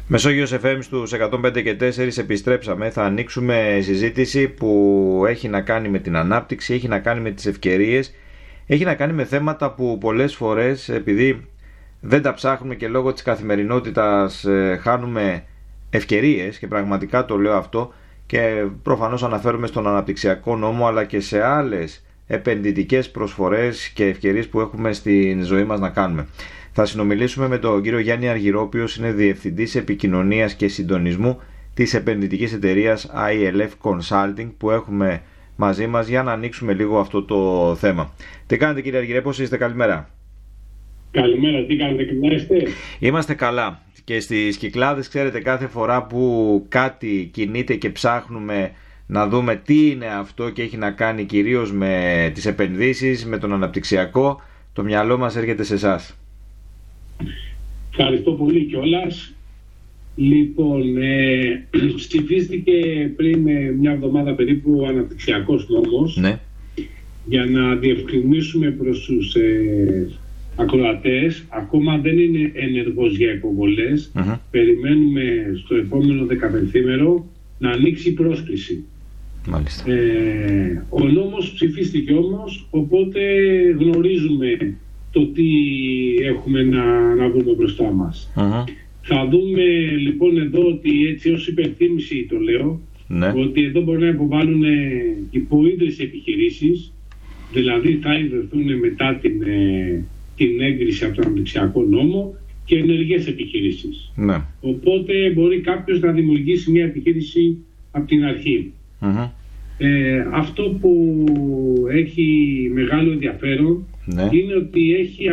Μεσόγειος FM στους 105 και 4 επιστρέψαμε. Θα ανοίξουμε συζήτηση που έχει να κάνει με την ανάπτυξη, έχει να κάνει με τις ευκαιρίες, έχει να κάνει με θέματα που πολλές φορές, επειδή δεν τα ψάχνουμε και λόγω της καθημερινότητας, χάνουμε ευκαιρίες, και πραγματικά το λέω αυτό, και προφανώς αναφέρουμε στον αναπτυξιακό νόμο, αλλά και σε άλλες επενδυτικές προσφορές και ευκαιρίες που έχουμε στην ζωή μας να κάνουμε. Θα συνομιλήσουμε με τον κύριο Γιάννη Αργυρό, είναι Διευθυντής Επικοινωνίας και Συντονισμού της επενδυτικής εταιρείας ILF Consulting, που έχουμε μαζί μας για να ανοίξουμε λίγο αυτό το θέμα. Τι κάνετε, κύριε Αργυρέ, πώς είστε? Καλημέρα. Καλημέρα, τι κάνετε, καλά είστε? Είμαστε καλά. Και στις Κυκλάδες, ξέρετε, κάθε φορά που κάτι κινείται και ψάχνουμε να δούμε τι είναι αυτό και έχει να κάνει κυρίως με τις επενδύσεις, με τον αναπτυξιακό, το μυαλό μας έρχεται σε εσάς. Ευχαριστώ πολύ κιόλας. Λοιπόν, ψηφίστηκε πριν μια εβδομάδα περίπου ο αναπτυξιακός νόμος, ναι, για να διευκρινίσουμε προς τους ακροατές. Ακόμα δεν είναι ενεργός για υποβολές. Περιμένουμε στο επόμενο 15μέρο να ανοίξει η πρόσκληση. Μάλιστα. Ο νόμος ψηφίστηκε όμως, οπότε γνωρίζουμε το τι έχουμε να δούμε μπροστά μας. Θα δούμε λοιπόν εδώ ότι, έτσι ως υπενθύμηση το λέω, ναι, ότι εδώ μπορεί να υποβάλουν υποίδρυες επιχειρήσεις, δηλαδή θα ιδρυθούν μετά την έγκριση από τον αναπτυξιακό νόμο, και ενεργές επιχειρήσεις. Ναι. Οπότε μπορεί κάποιος να δημιουργήσει μια επιχείρηση από την αρχή. Αυτό που έχει μεγάλο ενδιαφέρον, ναι, είναι ότι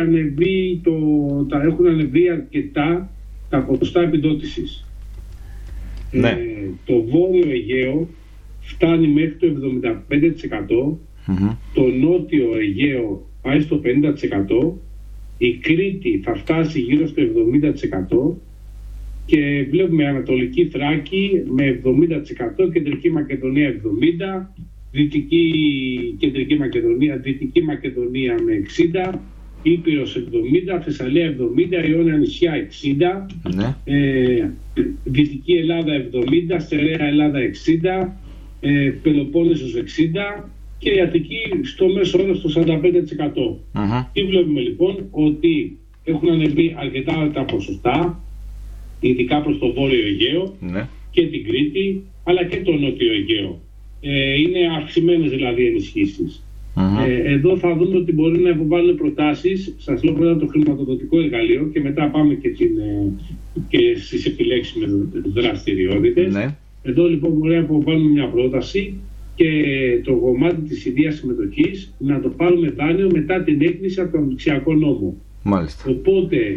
έχουν ανεβεί αρκετά τα ποσοστά επιδότησης. Ναι. Το Βόρειο Αιγαίο φτάνει μέχρι το 75%, το Νότιο Αιγαίο πάει στο 50%, η Κρήτη θα φτάσει γύρω στο 70%, και βλέπουμε Ανατολική Θράκη με 70%, Κεντρική Μακεδονία 70%, Δυτική Μακεδονία με 60%, Ήπειρος 70%, Θεσσαλία 70%, Ιόνια νησιά 60%, ναι, Δυτική Ελλάδα 70%, Στερεά Ελλάδα 60%, Πελοπόννησος 60%, και η Αττική στο μέσο όρο στο 45%. Τι βλέπουμε λοιπόν? Ότι έχουν ανεβεί αρκετά τα ποσοστά, ειδικά προς το Βόρειο Αιγαίο, ναι, και την Κρήτη, αλλά και το Νότιο Αιγαίο. Είναι αυξημένες δηλαδή ενισχύσεις. Εδώ θα δούμε ότι μπορεί να υποβάλουν προτάσεις. Σας λέω πρώτα το χρηματοδοτικό εργαλείο και μετά πάμε και στις επιλέξιμες δραστηριότητες. Ναι. Εδώ λοιπόν μπορεί να υποβάλουμε μια πρόταση και το κομμάτι της ιδίας συμμετοχής να το πάρουμε δάνειο μετά την έγκριση από τον αναπτυξιακό νόμο. Μάλιστα. Οπότε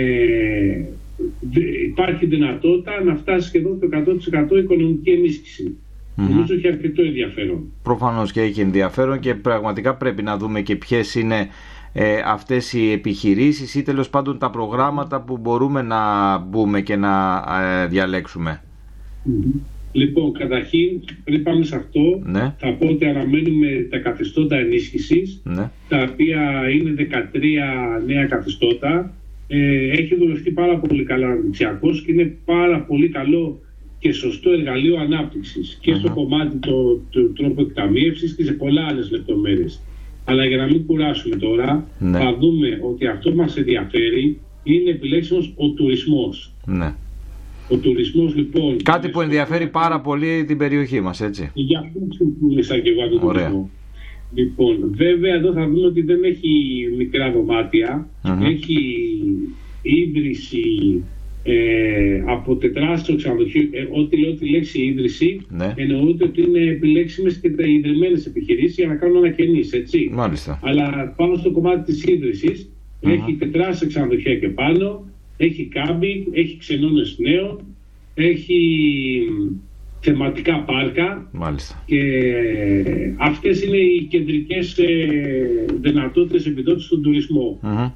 υπάρχει δυνατότητα να φτάσει σχεδόν το 100% οικονομική ενίσχυση. Νομίζω έχει αρκετό ενδιαφέρον. Προφανώς και έχει ενδιαφέρον, και πραγματικά πρέπει να δούμε και ποιες είναι αυτές οι επιχειρήσεις ή τέλος πάντων τα προγράμματα που μπορούμε να μπούμε και να διαλέξουμε. Λοιπόν, καταρχήν, πριν πάμε σε αυτό, ναι, θα πω ότι αναμένουμε τα καθεστώτα ενίσχυσης, ναι, τα οποία είναι 13 νέα καθεστώτα. Έχει δουλευτεί πάρα πολύ καλά αναπτυξιακός και είναι πάρα πολύ καλό και σωστό εργαλείο ανάπτυξης και στο κομμάτι του τρόπου εκταμείευσης και σε πολλά άλλες λεπτομέρειες. Αλλά για να μην κουράσουμε τώρα, ναι, θα δούμε ότι αυτό που μας ενδιαφέρει είναι επιλέξιμος ο τουρισμός. Ναι. Ο τουρισμός λοιπόν... Κάτι που ενδιαφέρει πάρα πολύ την περιοχή μας, έτσι. Για αυτό μιλήσα και εγώ τον τουρισμό. Λοιπόν, βέβαια εδώ θα δούμε ότι δεν έχει μικρά δωμάτια, έχει ίδρυση από τετράστιο ξενοδοχείο. Ό,τι λέω τη λέξη ίδρυση, ναι, εννοείται ότι είναι επιλέξιμες και τα ιδρυμένες επιχειρήσεις για να κάνουν ανακαινήσεις, έτσι. Μάλιστα. Αλλά πάνω στο κομμάτι της ίδρυσης έχει τετράστια ξενοδοχεία και πάνω, έχει κάμπινγκ, έχει ξενώνες νέων, έχει θεματικά πάρκα. Μάλιστα. Και αυτές είναι οι κεντρικές δυνατότητες επιδότησης στον τουρισμό.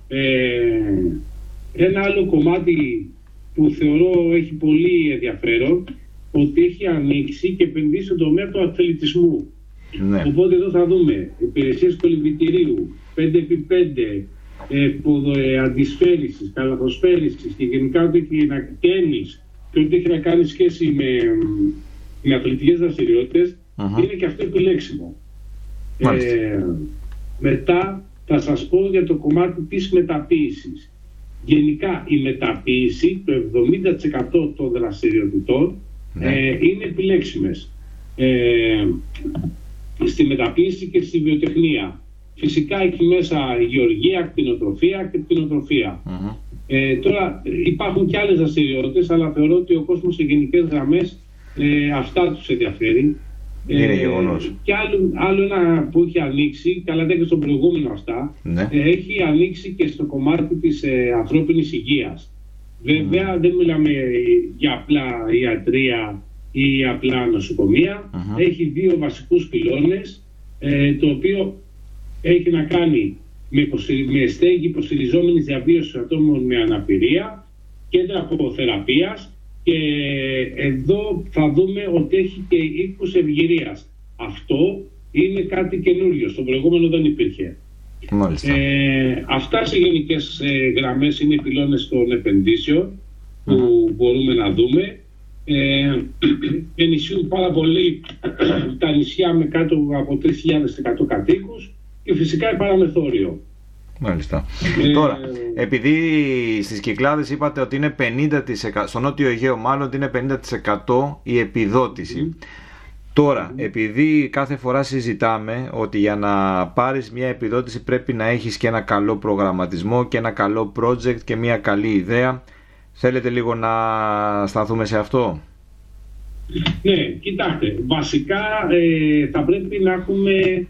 Ένα άλλο κομμάτι που θεωρώ έχει πολύ ενδιαφέρον, ότι έχει ανοίξει και επενδύσει στον τομέα του αθλητισμού. Ναι. Οπότε εδώ θα δούμε υπηρεσίες κολυμβητηρίου, 5x5, αντισφαίρησης, καλαθοσφαίρησης και γενικά τένις, και ό,τι έχει να κάνει σχέση με αθλητικές δραστηριότητες, είναι και αυτό επιλέξιμο. Μετά θα σας πω για το κομμάτι της μεταποίησης. Γενικά η μεταποίηση, το 70% των δραστηριοτήτων είναι επιλέξιμες. Στη μεταποίηση και στη βιοτεχνία. Φυσικά έχει μέσα γεωργία, κτηνοτροφία και κτηνοτροφία. Τώρα υπάρχουν και άλλες δραστηριότητες, αλλά θεωρώ ότι ο κόσμος σε γενικές γραμμές αυτά τους ενδιαφέρει. Είναι γεγονός. Και άλλο ένα που έχει ανοίξει, καλά δεν και στον προηγούμενο αυτά, έχει ανοίξει και στο κομμάτι της ανθρώπινης υγείας. Βέβαια δεν μιλάμε για απλά ιατρία ή απλά νοσοκομεία. Έχει δύο βασικούς πυλώνες, το οποίο έχει να κάνει με στέγη υποστηριζόμενης διαβίωσης ατόμων με αναπηρία, κέντρα αποθεραπείας, και εδώ θα δούμε ότι έχει και οίκους ευγυρίας. Αυτό είναι κάτι καινούριο, στο προηγούμενο δεν υπήρχε. Αυτά σε γενικές γραμμές είναι οι πυλώνες των επενδύσεων που μπορούμε να δούμε. Ενισχύουν πάρα πολύ τα νησιά με κάτω από 3.100 κατοίκους και φυσικά η παραμεθόριο. Μάλιστα. Τώρα, επειδή στις Κυκλάδες είπατε ότι είναι 50%, στο Νότιο Αιγαίο μάλλον ότι είναι 50% η επιδότηση. Τώρα, επειδή κάθε φορά συζητάμε ότι για να πάρεις μια επιδότηση πρέπει να έχεις και ένα καλό προγραμματισμό και ένα καλό project και μια καλή ιδέα, θέλετε λίγο να σταθούμε σε αυτό? Ναι, κοιτάξτε, βασικά θα πρέπει να έχουμε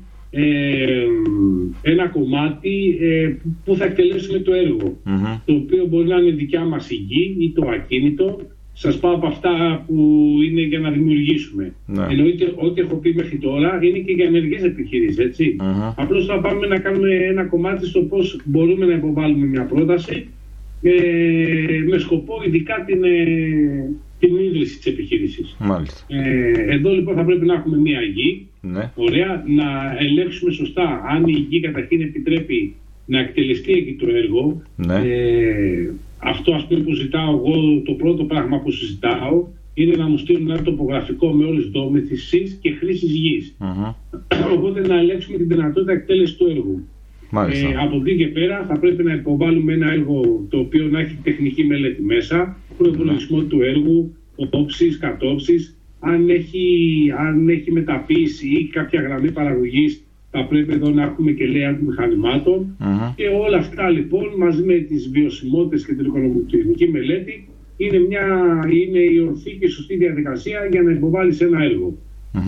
ένα κομμάτι που θα εκτελέσουμε το έργο, το οποίο μπορεί να είναι δικιά μας η γη ή το ακίνητο. Σας πάω από αυτά που είναι για να δημιουργήσουμε. Εννοείται ό,τι έχω πει μέχρι τώρα είναι και για ενεργές επιχειρήσεις, έτσι. Απλώς θα πάμε να κάνουμε ένα κομμάτι στο πώς μπορούμε να υποβάλουμε μια πρόταση με σκοπό ειδικά την ίδρυση της επιχείρησης. Εδώ λοιπόν θα πρέπει να έχουμε μια γη, ωραία, να ελέγξουμε σωστά αν η γη καταρχήν επιτρέπει να εκτελεστεί εκεί το έργο. Αυτό ας πούμε που ζητάω εγώ, το πρώτο πράγμα που συζητάω είναι να μου στείλουν ένα τοπογραφικό με όλες τις δόμηθησης και χρήσης γης. Οπότε να ελέγξουμε την δυνατότητα εκτέλεσης του έργου. Από εκεί και πέρα θα πρέπει να υποβάλουμε ένα έργο το οποίο να έχει τεχνική μελέτη μέσα, προϋπολογισμό του έργου, όψεις, κατόψεις, αν έχει μεταποίηση ή κάποια γραμμή παραγωγής, θα πρέπει εδώ να έχουμε και layout μηχανημάτων. Και όλα αυτά λοιπόν μαζί με τις βιωσιμότητες και την οικονομική μελέτη είναι η ορθή και σωστή διαδικασία για να υποβάλεις ένα έργο.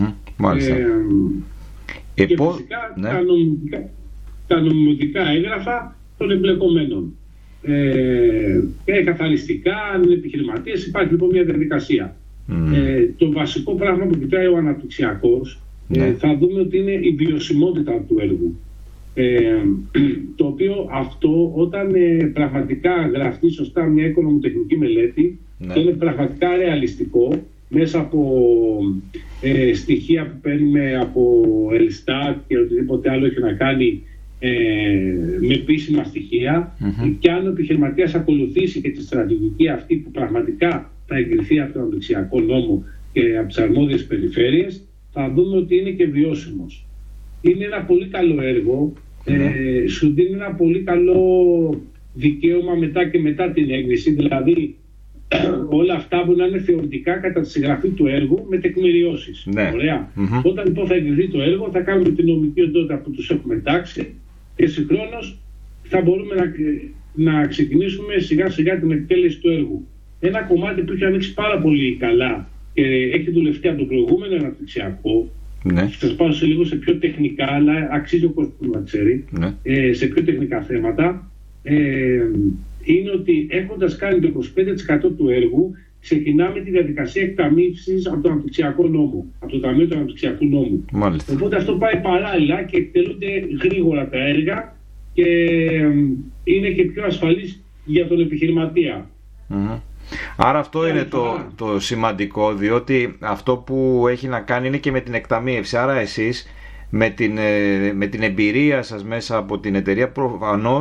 Και φυσικά τα νομιμοτικά έγγραφα των εμπλεκομένων. Καθαριστικά, αν είναι επιχειρηματίες, υπάρχει λοιπόν μια διαδικασία. Το βασικό πράγμα που κοιτάει ο αναπτυξιακός, θα δούμε ότι είναι η βιωσιμότητα του έργου. Το οποίο αυτό όταν πραγματικά γραφτεί σωστά μια οικονομοτεχνική μελέτη, και είναι πραγματικά ρεαλιστικό μέσα από στοιχεία που παίρνουμε από Ελστάτ και οτιδήποτε άλλο έχει να κάνει με επίσημα στοιχεία, και αν ο επιχειρηματίας ακολουθήσει και τη στρατηγική αυτή που πραγματικά θα εγκριθεί από τον αναπτυξιακό νόμο και από τις αρμόδιες περιφέρειες, θα δούμε ότι είναι και βιώσιμος. Είναι ένα πολύ καλό έργο, σου δίνει ένα πολύ καλό δικαίωμα μετά την έγκριση, δηλαδή όλα αυτά μπορεί να είναι θεωρητικά κατά τη συγγραφή του έργου με τεκμηριώσεις. Ωραία. Όταν λοιπόν θα εγκριθεί το έργο, θα κάνουμε την νομική οντότητα που τους έχουμε εντάξει και συγχρόνως θα μπορούμε να ξεκινήσουμε σιγά σιγά την εκτέλεση του έργου. Ένα κομμάτι που έχει ανοίξει πάρα πολύ καλά και έχει δουλευτεί από το προηγούμενο αναπτυξιακό, θα σας πάω σε λίγο σε πιο τεχνικά, αλλά αξίζει ο κόσμος να ξέρει, σε πιο τεχνικά θέματα, είναι ότι έχοντας κάνει το 25% του έργου, ξεκινάμε τη διαδικασία εκταμείευσης από τον αναπτυξιακό νόμο, από το Ταμείο του Αναπτυξιακού Νόμου. Οπότε αυτό πάει παράλληλα και εκτελούνται γρήγορα τα έργα και είναι και πιο ασφαλής για τον επιχειρηματία. Άρα αυτό είναι το σημαντικό, διότι αυτό που έχει να κάνει είναι και με την εκταμείευση. Άρα εσείς με την εμπειρία σας μέσα από την εταιρεία προφανώς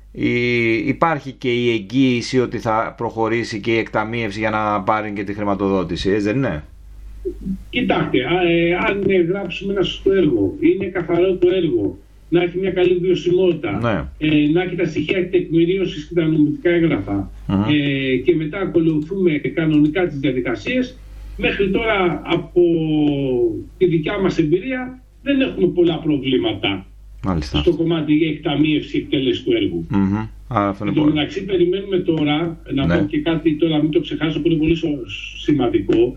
υπάρχει και η εγγύηση ότι θα προχωρήσει και η εκταμείευση για να πάρει και τη χρηματοδότηση, δεν είναι? Κοιτάξτε, αν γράψουμε ένα σωστό έργο, είναι καθαρό το έργο, να έχει μια καλή βιωσιμότητα, να έχει τα στοιχεία τεκμηρίωσης και τα νομικά έγγραφα, και μετά ακολουθούμε κανονικά τις διαδικασίες, μέχρι τώρα από τη δικιά μας εμπειρία δεν έχουμε πολλά προβλήματα. Μάλιστα. Στο κομμάτι για εκταμείευση εκτέλεση του έργου. Εν τω μεταξύ περιμένουμε τώρα, να πω και κάτι τώρα, μην το ξεχάσω που είναι πολύ σημαντικό.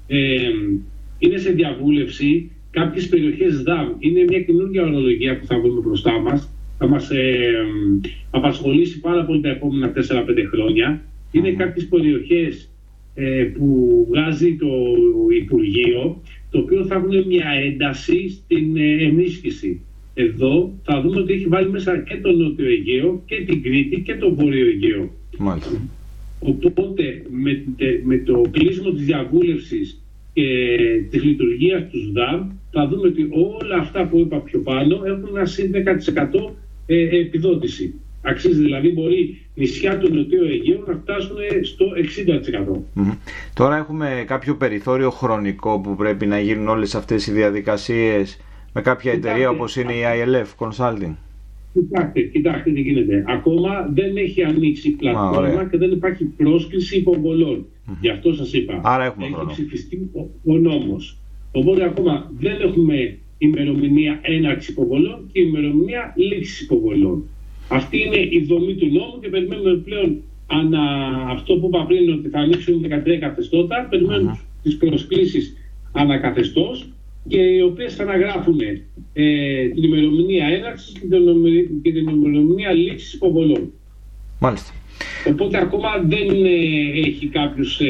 Είναι σε διαβούλευση κάποιες περιοχές ΔΑΜ. Είναι μια καινούργια ορολογία που θα βρούμε μπροστά μας. Θα μας απασχολήσει πάρα πολύ τα επόμενα 4-5 χρόνια. Είναι κάποιες περιοχές που βγάζει το Υπουργείο, το οποίο θα έχουν μια ένταση στην ενίσχυση. Εδώ θα δούμε ότι έχει βάλει μέσα και το Νότιο Αιγαίο και την Κρήτη και το Βόρειο Αιγαίο. Μάλιστα. Οπότε με το κλείσιμο της διαβούλευσης και της λειτουργίας του ΣΔΑΜ θα δούμε ότι όλα αυτά που είπα πιο πάνω έχουν ένα συν 10% επιδότηση. Αξίζει δηλαδή, μπορεί νησιά του Νοτιού Αιγαίου να φτάσουν στο 60%. Τώρα έχουμε κάποιο περιθώριο χρονικό που πρέπει να γίνουν όλες αυτές οι διαδικασίες με κάποια εταιρεία όπως είναι η ILF Consulting? Κοιτάξτε τι γίνεται. Ακόμα δεν έχει ανοίξει η πλατφόρμα και δεν υπάρχει πρόσκληση υποβολών. Γι' αυτό σας είπα. Άρα έχουμε έχει χρόνο. ψηφιστεί ο νόμος. Οπότε ακόμα δεν έχουμε ημερομηνία έναρξη υποβολών και ημερομηνία λήξη υποβολών. Αυτή είναι η δομή του νόμου και περιμένουμε πλέον αυτό που είπα πριν, ότι θα ανοίξουν 13 καθεστώτα. Περιμένουμε τις προσκλήσεις ανακαθεστώς, και οι οποίες θα αναγράφουν την ημερομηνία έναρξης και την ημερομηνία λήξης υποβολών. Μάλιστα. Οπότε ακόμα δεν έχει κάποιος,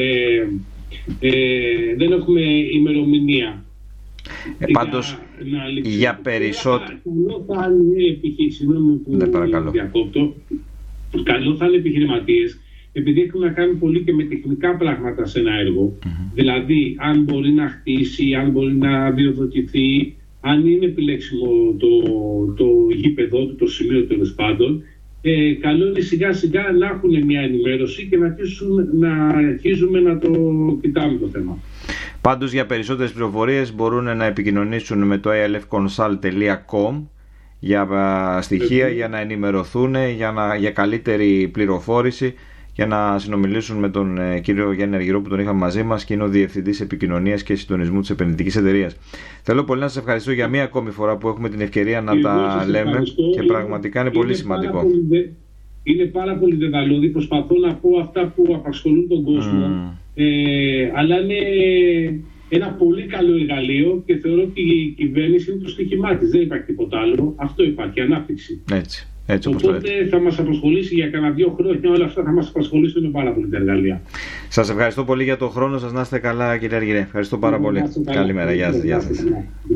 δεν έχουμε ημερομηνία. Πάντως, για περισσότερο... Καλό θα είναι επιχειρηματίες, επειδή έχουν να κάνουν πολύ και με τεχνικά πράγματα σε ένα έργο. Δηλαδή, αν μπορεί να χτίσει, αν μπορεί να διοδοτηθεί, αν είναι επιλέξιμο το γήπεδο του, το σημείο τέλος πάντων, καλό είναι σιγά σιγά να έχουν μια ενημέρωση και να αρχίζουμε να το κοιτάμε το θέμα. Πάντως, για περισσότερες πληροφορίες μπορούν να επικοινωνήσουν με το alfconsult.com για στοιχεία, για να ενημερωθούν, για καλύτερη πληροφόρηση, για να συνομιλήσουν με τον κύριο Γιάννη Αργυρό που τον είχαμε μαζί μας και είναι ο Διευθυντής Επικοινωνίας και Συντονισμού της Επενδυτικής Εταιρείας. Θέλω πολύ να σας ευχαριστώ για μία ακόμη φορά που έχουμε την ευκαιρία να τα λέμε και πραγματικά είναι πολύ σημαντικό. Είναι πάρα πολύ δεδαλώδη, προσπαθώ να πω αυτά που απασχολούν τον κόσμο, αλλά είναι ένα πολύ καλό εργαλείο και θεωρώ ότι η κυβέρνηση είναι το στοίχημά της, δεν υπάρχει τίποτα άλλο, αυτό υπάρχει, ανάπτυξη. Έτσι, οπότε θα μας απασχολήσει για κανένα 2 χρόνια, όλα αυτά θα μας απασχολήσουν πάρα πολύ τα εργαλεία. Σας ευχαριστώ πολύ για τον χρόνο σας, να είστε καλά κύριε Αργυρέ, ευχαριστώ πάρα πολύ. Καλημέρα, γεια σας.